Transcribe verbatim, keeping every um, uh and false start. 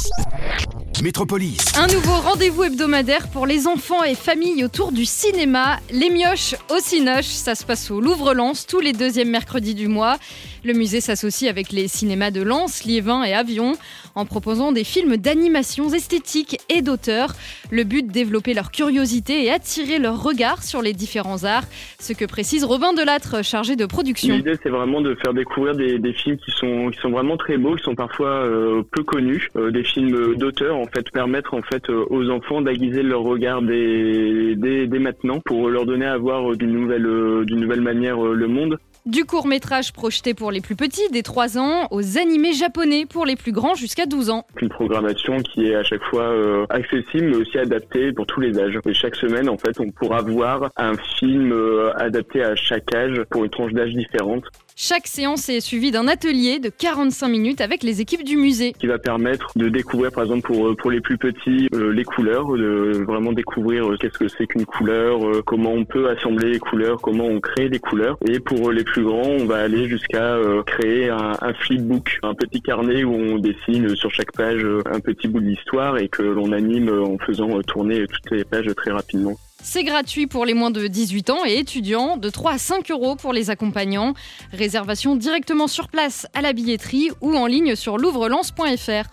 Métropolis. Un nouveau rendez-vous hebdomadaire pour les enfants et familles autour du cinéma. Les Mioches au Cinoche, ça se passe au Louvre-Lens tous les deuxièmes mercredis du mois. Le musée s'associe avec les cinémas de Lens, Liévin et Avion en proposant des films d'animation esthétique et d'auteur. Le but, développer leur curiosité et attirer leur regard sur les différents arts. Ce que précise Robin Delattre, chargé de production. L'idée, c'est vraiment de faire découvrir des, des films qui sont, qui sont vraiment très beaux, qui sont parfois euh, peu connus, euh, des films d'auteur, en fait, permettre en fait euh, aux enfants d'aiguiser leur regard dès, dès, dès maintenant pour leur donner à voir euh, d'une nouvelle, euh, d'une nouvelle manière euh, le monde. Du court-métrage projeté pour les plus petits, dès trois ans, aux animés japonais pour les plus grands jusqu'à douze ans. Une programmation qui est à chaque fois euh, accessible mais aussi adaptée pour tous les âges. Et chaque semaine, en fait, on pourra voir un film euh, adapté à chaque âge pour une tranche d'âge différente. Chaque séance est suivie d'un atelier de quarante-cinq minutes avec les équipes du musée. Qui va permettre de découvrir, par exemple, pour, pour les plus petits, euh, les couleurs, de vraiment découvrir euh, qu'est-ce que c'est qu'une couleur, euh, comment on peut assembler les couleurs, comment on crée des couleurs. Et pour les plus grands, on va aller jusqu'à euh, créer un, un flipbook, un petit carnet où on dessine sur chaque page euh, un petit bout de l'histoire et que l'on anime euh, en faisant euh, tourner toutes les pages très rapidement. C'est gratuit pour les moins de dix-huit ans et étudiants, de trois à cinq euros pour les accompagnants. Réservation directement sur place à la billetterie ou en ligne sur louvre lens point f r.